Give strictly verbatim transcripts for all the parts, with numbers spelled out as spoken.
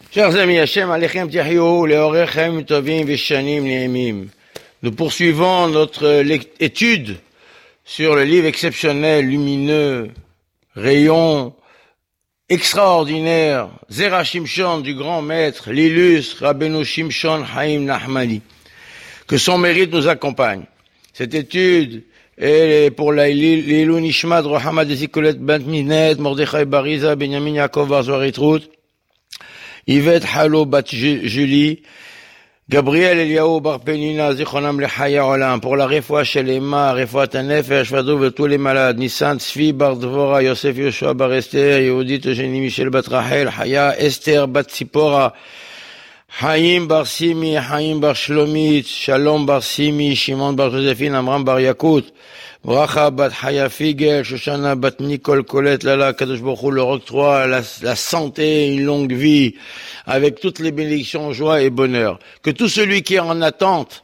Chers amis, Hashem Alechem Tiahiou, Leorechem Tovim Veshanim Neemim. Nous poursuivons notre étude sur le livre exceptionnel, lumineux, rayon extraordinaire, Zera Shimshon du grand maître, l'illustre Rabbeinu Shimshon Haim Nachmani. Que son mérite nous accompagne. Cette étude est pour l'Ilou Nishmat Rohama Desikolet Bent Minet, Mordechai Bariza, Benjamin Yaakov Barzoaritrout, Yvette Halo Bat Julie, Gabriel Eliaou Bar Penina, Zichronam Lechaya Olam, pour la Refoua Shelema, Refoua Tanefesh, Vadou et tous les malades, Nissan Tzvi Bar Dvora, Yosef Yoshua Bar Esther, Yehudit Eugénie Michel Bat Rachel, Haya Esther Bat Tzipora, Haïm Bar Simi, Haïm Bar Shlomit, Shalom Bar Simi, Shimon Bar Joséphine, Amram Bar Yakut, Bracha Bat Haya Figel, Shoshana Bat Nicole Colette, Lala Kadosh Baruch Hu, leur octroi, la, la santé, une longue vie, avec toutes les bénédictions, joie et bonheur. Que tout celui qui est en attente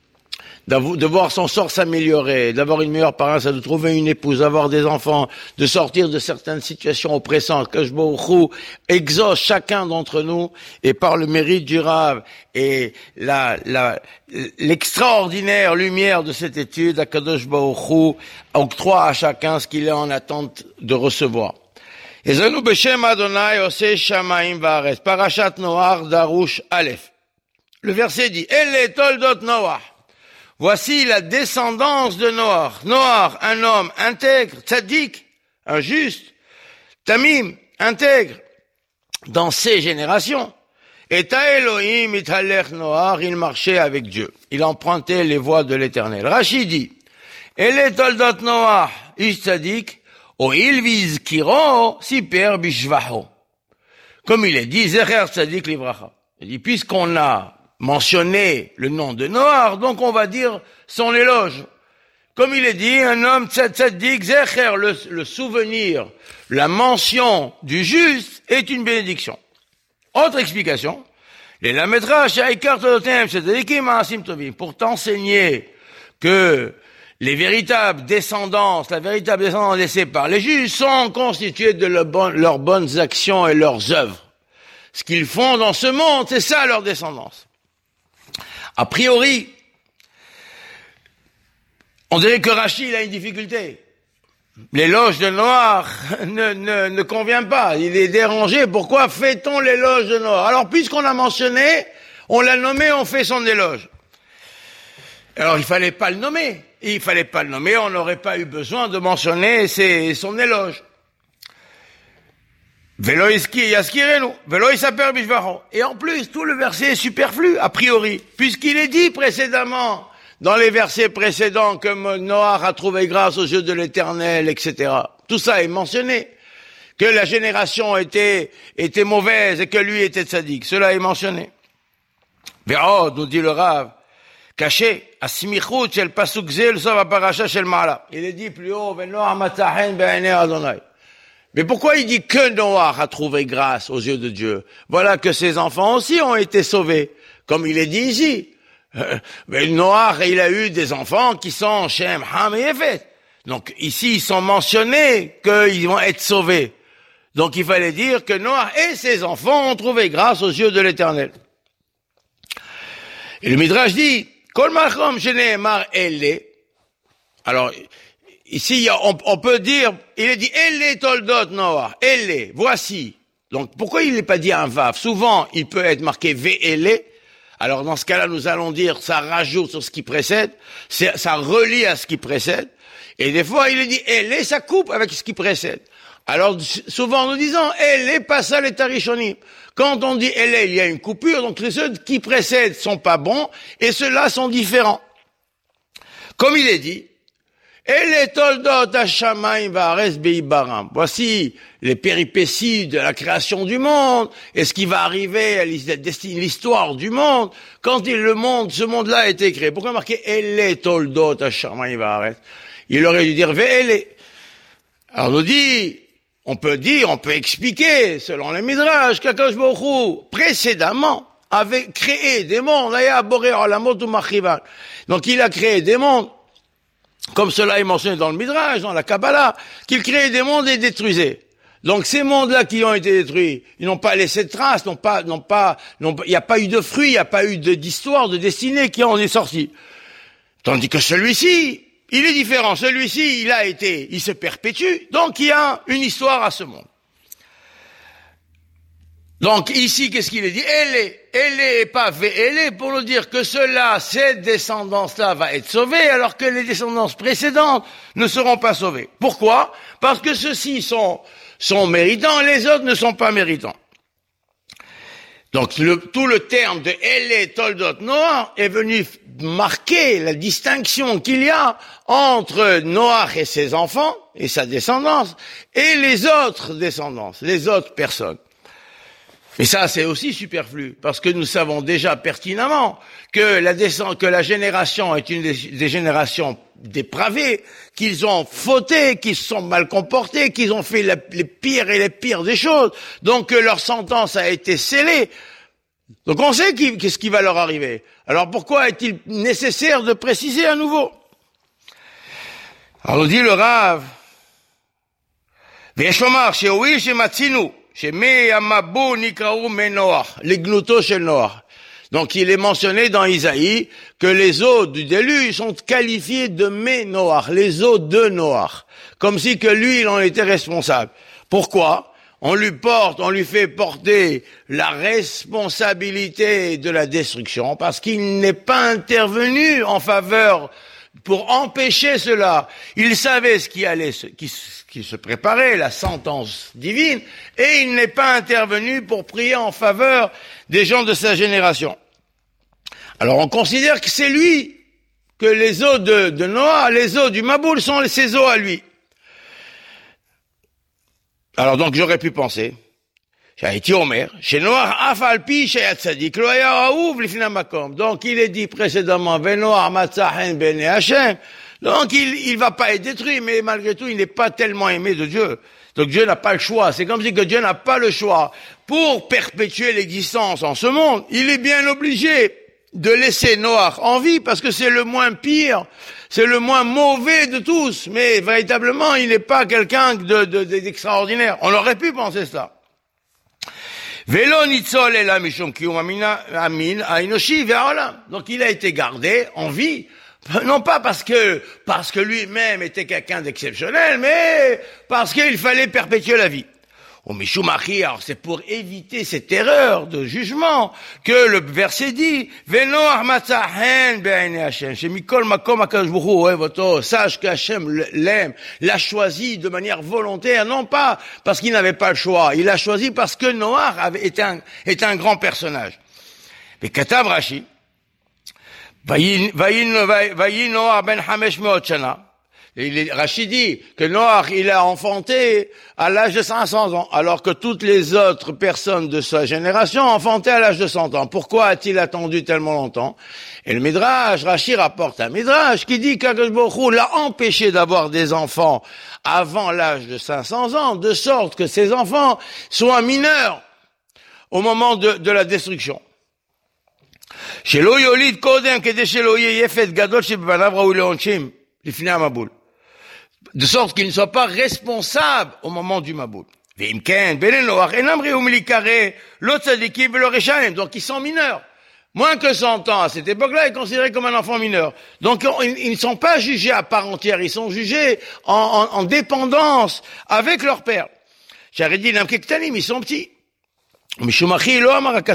de voir son sort s'améliorer, d'avoir une meilleure parence, de trouver une épouse, d'avoir des enfants, de sortir de certaines situations oppressantes, que Kadosh Baruch Hu exauce chacun d'entre nous, et par le mérite du Rav et la, la, l'extraordinaire lumière de cette étude, à Kadosh Baruch Hu octroie à chacun ce qu'il est en attente de recevoir. Ezanu b'shem Adonai oseh shamayim va'aretz, Parashat Noach Darush Aleph. Le verset dit, Ele toldot Noach. Voici la descendance de Noach. Noach, un homme intègre, tzaddik, un juste, tamim, intègre, dans ses générations. Et ta Elohim italech Noach, il marchait avec Dieu. Il empruntait les voies de l'Éternel. Rashi dit, Ele toldot Noach, ish tzaddik, o il vizkiro, siper bishvaho. Comme il est dit, zecher tzaddik livracha. Il dit, puisqu'on a mentionner le nom de Noach, donc on va dire son éloge. Comme il est dit, un homme tzaddik zecher, le, le souvenir, la mention du juste est une bénédiction. Autre explication, les lametra shaikar tolotem tzaddikim ma'asim tovim, pour t'enseigner que les véritables descendances, la véritable descendance laissée par les justes sont constituées de leur bon, leurs bonnes actions et leurs œuvres. Ce qu'ils font dans ce monde, c'est ça leur descendance. A priori, on dirait que Rashi a une difficulté. L'éloge de Noach ne, ne, ne convient pas. Il est dérangé. Pourquoi fait-on l'éloge de Noach? Alors, puisqu'on l'a mentionné, on l'a nommé, on fait son éloge. Alors, il fallait pas le nommer. Il fallait pas le nommer, on n'aurait pas eu besoin de mentionner ses, son éloge. Velo yaskirenu, velo yisaper bishvacho. Et en plus, tout le verset est superflu, a priori, puisqu'il est dit précédemment, dans les versets précédents, que Noach a trouvé grâce aux yeux de l'Éternel, et cetera. Tout ça est mentionné. Que la génération était, était mauvaise et que lui était tzaddik. Cela est mentionné. Ve'od, nous dit le Rav, caché, asimichut shel pasuk ze l'sov ha'parasha shel ma'ala. Il est dit plus haut, ve'noach matzahen be'einei Adonai. Mais pourquoi il dit que Noach a trouvé grâce aux yeux de Dieu? Voilà que ses enfants aussi ont été sauvés, comme il est dit ici. Euh, mais Noach, il a eu des enfants qui sont Shem, Ham et Yefet. Donc ici, ils sont mentionnés qu'ils vont être sauvés. Donc il fallait dire que Noach et ses enfants ont trouvé grâce aux yeux de l'Éternel. Et le Midrash dit, Kol machom shene'emar elle. Alors, ici, on, on peut dire, il est dit, Elle toldot Noach, Elle, voici. Donc, pourquoi il n'est pas dit un vav? Souvent, il peut être marqué Ve'ele. Alors, dans ce cas-là, nous allons dire, ça rajoute sur ce qui précède, ça relie à ce qui précède. Et des fois, il est dit Elle, ça coupe avec ce qui précède. Alors, souvent, nous disons, Elle, pas ça les tarishonim. Quand on dit Elle, il y a une coupure, donc ceux qui précèdent sont pas bons, et ceux-là sont différents. Comme il est dit, voici les péripéties de la création du monde et ce qui va arriver à l'histoire du monde quand le monde, ce monde-là a été créé. Pourquoi marquer Elle toldot hashamayim va'aretz? Il aurait dû dire Ve'ele. Alors on nous dit, on peut dire, on peut expliquer, selon les Midrash, qu'Akadosh Baruch Hu, précédemment, avait créé des mondes. Donc il a créé des mondes. Comme cela est mentionné dans le Midrash, dans la Kabbalah, qu'il créait des mondes et détruisait. Donc ces mondes-là qui ont été détruits, ils n'ont pas laissé de traces, n'ont pas, n'ont pas, n'ont, il n'y a pas eu de fruits, il n'y a pas eu de, d'histoire, de destinée qui en est sortie. Tandis que celui-ci, il est différent. Celui-ci, il a été, il se perpétue, donc il y a une histoire à ce monde. Donc ici, qu'est-ce qu'il est dit? Elle est, elle est et pas elle est pour nous dire que cela, cette descendance-là va être sauvée, alors que les descendances précédentes ne seront pas sauvées. Pourquoi? Parce que ceux-ci sont, sont méritants, les autres ne sont pas méritants. Donc le, tout le terme de elle est Toldot Noach est venu marquer la distinction qu'il y a entre Noach et ses enfants et sa descendance et les autres descendances, les autres personnes. Et ça, c'est aussi superflu, parce que nous savons déjà pertinemment que la descend, que la génération est une des, des générations dépravées, qu'ils ont fauté, qu'ils se sont mal comportés, qu'ils ont fait la, les pires et les pires des choses, donc que leur sentence a été scellée. Donc on sait qui, qu'est-ce qui va leur arriver. Alors pourquoi est-il nécessaire de préciser à nouveau? Alors dit le Rav, Veshomar, sheoui, shematzinu. Les gloutos chez Noach. Donc il est mentionné dans Isaïe que les eaux du déluge sont qualifiées de Mé Noach, les eaux de Noach, comme si que lui il en était responsable. Pourquoi? On lui porte, on lui fait porter la responsabilité de la destruction parce qu'il n'est pas intervenu en faveur pour empêcher cela. Il savait ce qui allait, ce qui qui se préparait, la sentence divine, et il n'est pas intervenu pour prier en faveur des gens de sa génération. Alors on considère que c'est lui, que les eaux de, de Noah, les eaux du Maboul sont ses eaux à lui. Alors donc j'aurais pu penser, Shaïti Omer, chez Noah, Afalpi, Shayat Sadik, Loya Aouf, Lifnamakom. Donc il est dit précédemment, Venoah, Matzahen, Bene Hashem. Donc il il va pas être détruit, mais malgré tout, il n'est pas tellement aimé de Dieu. Donc Dieu n'a pas le choix. C'est comme si que Dieu n'a pas le choix. Pour perpétuer l'existence en ce monde, il est bien obligé de laisser Noach en vie, parce que c'est le moins pire, c'est le moins mauvais de tous. Mais véritablement, il n'est pas quelqu'un de, de, de, d'extraordinaire. On aurait pu penser ça. Velo nitzol ela mishum kiyum amin ainoshi ve'olam. Donc il a été gardé en vie. Non pas parce que parce que lui-même était quelqu'un d'exceptionnel, mais parce qu'il fallait perpétuer la vie. Au Mishumachi, alors c'est pour éviter cette erreur de jugement que le verset dit Venoach matzahen be'einei Hashem, shemikol makom hakadosh baruch hu ohev oto, sache que Hashem l'aime, l'a choisi de manière volontaire, non pas parce qu'il n'avait pas le choix, il l'a choisi parce que Noach avait été un, est un grand personnage. Mais Katav Rashi, Vayin Noach ben Hamesh meot shana. Rashi dit que Noach, il a enfanté à l'âge de cinq cents ans, alors que toutes les autres personnes de sa génération enfantaient à l'âge de cent ans. Pourquoi a-t-il attendu tellement longtemps? Et le Midrash, Rashi rapporte un Midrash qui dit qu'Akadosh Baruch Hu l'a empêché d'avoir des enfants avant l'âge de cinq cents ans, de sorte que ces enfants soient mineurs au moment de, de la destruction. Shelo yolid kodem kedei shelo yeh yefet gadol shebebanav raoui leonshim lifnei hamabul. De sorte qu'ils ne soient pas responsables au moment du Maboul. Donc ils sont mineurs. Moins que cent ans, à cette époque-là, ils sont considérés comme un enfant mineur. Donc ils ne sont pas jugés à part entière, ils sont jugés en, en, en dépendance avec leur père. Ils sont petits. Pour ça qu'ils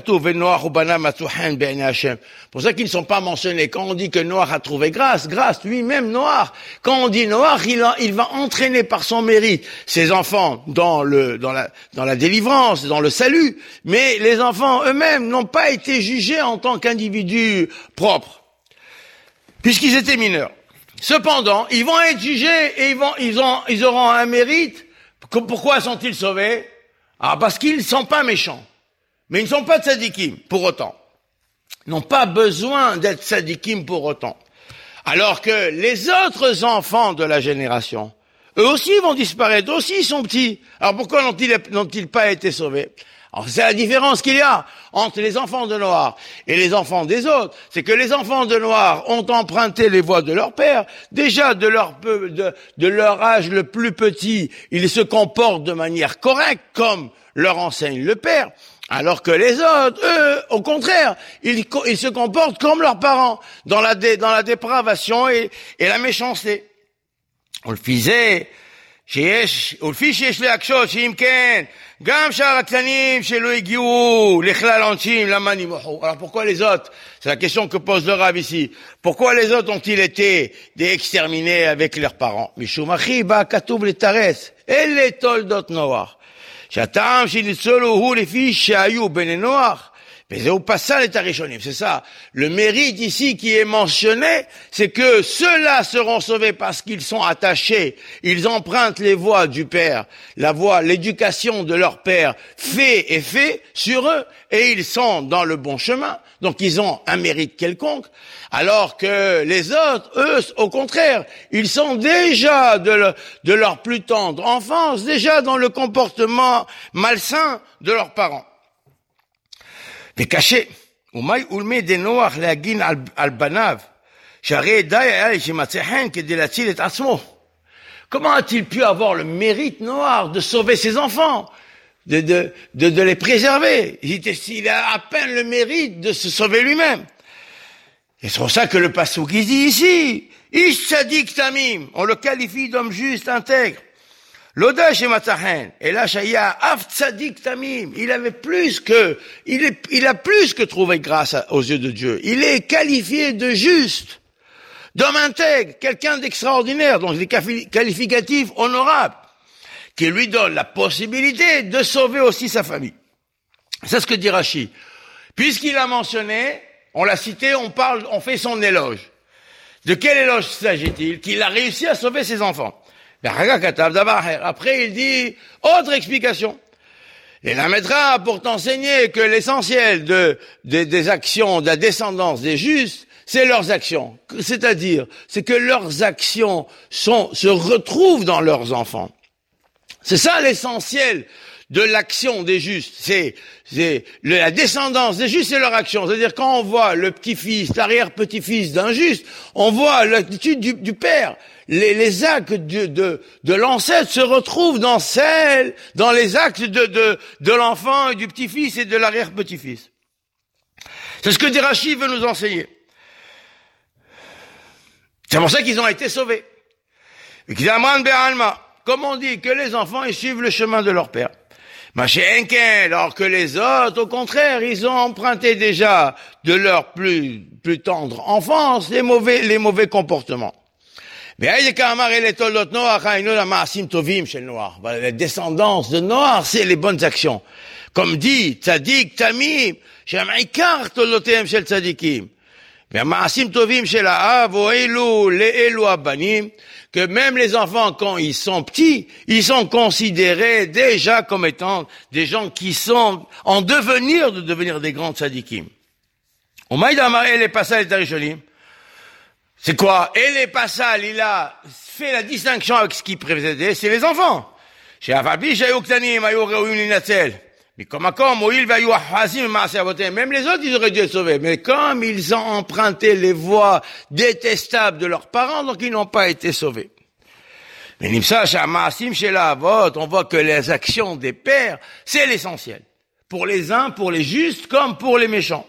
ne sont pas mentionnés. Quand on dit que Noach a trouvé grâce, grâce, lui-même Noach. Quand on dit Noach, il, a, il va entraîner par son mérite ses enfants dans le, dans la, dans la délivrance, dans le salut. Mais les enfants eux-mêmes n'ont pas été jugés en tant qu'individus propres, puisqu'ils étaient mineurs. Cependant, ils vont être jugés et ils vont, ils ont, ils auront un mérite. Pourquoi sont-ils sauvés? Ah, parce qu'ils ne sont pas méchants. Mais ils ne sont pas tzadikim, pour autant. Ils n'ont pas besoin d'être tzadikim pour autant. Alors que les autres enfants de la génération, eux aussi vont disparaître, eux aussi ils sont petits. Alors pourquoi n'ont-ils, n'ont-ils pas été sauvés? Alors c'est la différence qu'il y a entre les enfants de Noach et les enfants des autres, c'est que les enfants de Noach ont emprunté les voies de leur père. Déjà, de leur, de, de leur âge le plus petit, ils se comportent de manière correcte, comme leur enseigne le père. Alors que les autres, eux, au contraire, ils, ils se comportent comme leurs parents, dans la, dé, dans la dépravation et, et la méchanceté. On le faisait, ולפי שיש להקשות שאם כן, גם שאר הקטנים שלא הגיעו לכלל עונשים, למה נמחו? Alors pourquoi les autres? C'est la question que pose le Rav ici. Pourquoi les autres ont-ils été exterminés avec leurs parents? משום אחי בא כתוב לתרץ, אלה תולדות נוח. שהטעם שניצולו הוא לפי שהיו בני נוח, c'est ça. Le mérite ici qui est mentionné, c'est que ceux-là seront sauvés parce qu'ils sont attachés. Ils empruntent les voies du Père, la voie, l'éducation de leur Père fait et fait sur eux, et ils sont dans le bon chemin. Donc ils ont un mérite quelconque. Alors que les autres, eux, au contraire, ils sont déjà de, le, de leur plus tendre enfance, déjà dans le comportement malsain de leurs parents. וקשה, ומה יעולמי דנוח להגין על, על בניו, שהרי די היה לי שמצא חן כדי להציל את עצמו. Comment a-t-il pu avoir le mérite noir de sauver ses enfants, de, de, de, de les préserver? Il a à peine le mérite de se sauver lui-même. Et c'est pour ça que le passouk il dit ici, Ish tzadik tamim, on le qualifie d'homme juste, intègre. L'Oda chez Matzahen, et là, Shaya, Af Tzadik Tamim, il avait plus que, il est, il a plus que trouvé grâce aux yeux de Dieu. Il est qualifié de juste, d'homme intègre, quelqu'un d'extraordinaire, donc des qualificatifs honorables, qui lui donnent la possibilité de sauver aussi sa famille. C'est ce que dit Rashi. Puisqu'il a mentionné, on l'a cité, on parle, on fait son éloge. De quel éloge s'agit-il? Qu'il a réussi à sauver ses enfants. Après, il dit, autre explication. Il la mettra pour t'enseigner que l'essentiel de, de, des actions, de la descendance des justes, c'est leurs actions. C'est-à-dire, c'est que leurs actions sont, se retrouvent dans leurs enfants. C'est ça l'essentiel de l'action des justes. C'est, c'est la descendance des justes, c'est leur action. C'est-à-dire, quand on voit le petit-fils, l'arrière-petit-fils d'un juste, on voit l'attitude du, du père. Les, les actes de, de, de l'ancêtre se retrouvent dans celles, dans les actes de, de, de l'enfant et du petit-fils et de l'arrière-petit-fils. C'est ce que Rashi veut nous enseigner. C'est pour ça qu'ils ont été sauvés. Comme on dit, que les enfants, ils suivent le chemin de leur père. Alors que les autres, au contraire, ils ont emprunté déjà de leur plus, plus tendre enfance les mauvais, les mauvais comportements. La descendance de Noach, c'est les bonnes actions. Comme dit Tzadik Tamim, שהעיקר תולדותיהם של צדיקים. והמעשים טובים של האב הועילו לאלו הבנים, que même les enfants, quand ils sont petits, ils sont considérés déjà comme étant des gens qui sont en devenir de devenir des grands tzadikim. ומה אמר אלה פסל את הראשונים? C'est quoi? Et les passales, il a fait la distinction avec ce qui précédait, c'est les enfants. Même les autres, ils auraient dû être sauvés. Mais comme ils ont emprunté les voies détestables de leurs parents, donc ils n'ont pas été sauvés. Mais on voit que les actions des pères, c'est l'essentiel. Pour les uns, pour les justes, comme pour les méchants.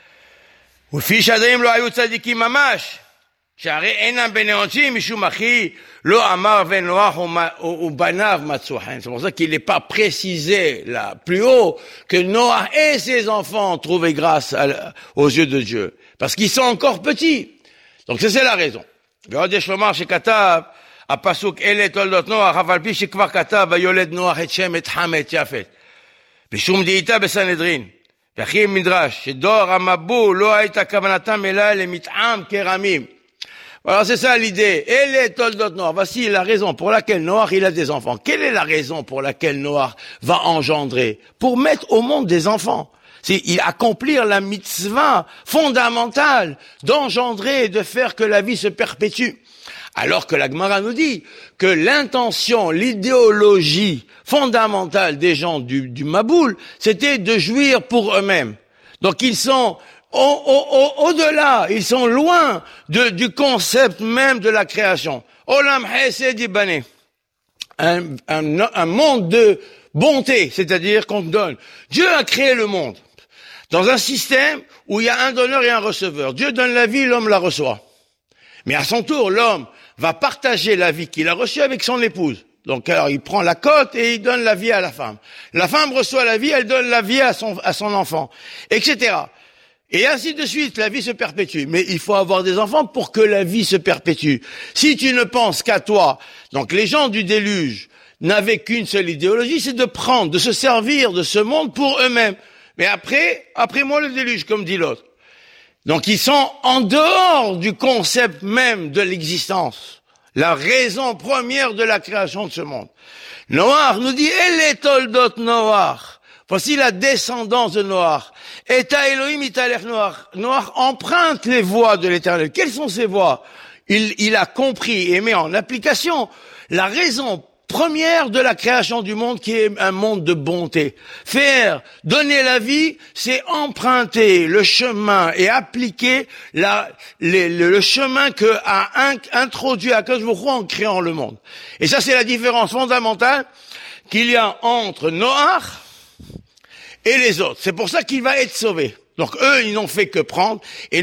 שהרי אינם בני עונשים משום אחי לא אמר ונוח ובניו מצאו חן. C'est pour ça qu'il n'est pas précisé là plus haut que Noah et ses enfants ont trouvé grâce à, aux yeux de Dieu. Parce qu'ils sont encore petits. Donc c'est la raison. ועוד יש לומר שכתב הפסוק אלה תולדות נוח אף על פי שכבר כתב ויולד נוח את שם את חם את יפת. בשום דעיתה בסנהדרין. וכי מדרש שדור המבול לא הייתה כוונתם אלא למטעם כרמים. Alors c'est ça l'idée. Et les toldot Noach. Voici la raison pour laquelle Noach il a des enfants. Quelle est la raison pour laquelle Noach va engendrer? Pour mettre au monde des enfants. C'est il accomplir la mitzvah fondamentale d'engendrer et de faire que la vie se perpétue. Alors que la Gemara nous dit que l'intention, l'idéologie fondamentale des gens du, du Maboul, c'était de jouir pour eux-mêmes. Donc ils sont au, au, au, au-delà, ils sont loin de, du concept même de la création. Olam Hesed Ibané, un, un, un monde de bonté, c'est-à-dire qu'on donne. Dieu a créé le monde dans un système où il y a un donneur et un receveur. Dieu donne la vie, l'homme la reçoit. Mais à son tour, l'homme va partager la vie qu'il a reçue avec son épouse. Donc alors il prend la cote et il donne la vie à la femme. La femme reçoit la vie, elle donne la vie à son, à son enfant, et cetera. Et ainsi de suite, la vie se perpétue. Mais il faut avoir des enfants pour que la vie se perpétue. Si tu ne penses qu'à toi, donc les gens du déluge n'avaient qu'une seule idéologie, c'est de prendre, de se servir de ce monde pour eux-mêmes. Mais après, après moi le déluge, comme dit l'autre. Donc ils sont en dehors du concept même de l'existence. La raison première de la création de ce monde. Noach nous dit, El toldot Noach. Voici la descendance de Noach. Et Elohim italech Noach. Noach emprunte les voies de l'Éternel. Quelles sont ces voies? Il, il a compris et met en application la raison première de la création du monde, qui est un monde de bonté. Faire, donner la vie, c'est emprunter le chemin et appliquer la, les, le, le chemin que a un, introduit Akadosh Baruch Hu en créant le monde. Et ça, c'est la différence fondamentale qu'il y a entre Noach et les autres. C'est pour ça qu'il va être sauvé. Donc eux, ils n'ont fait que prendre. Et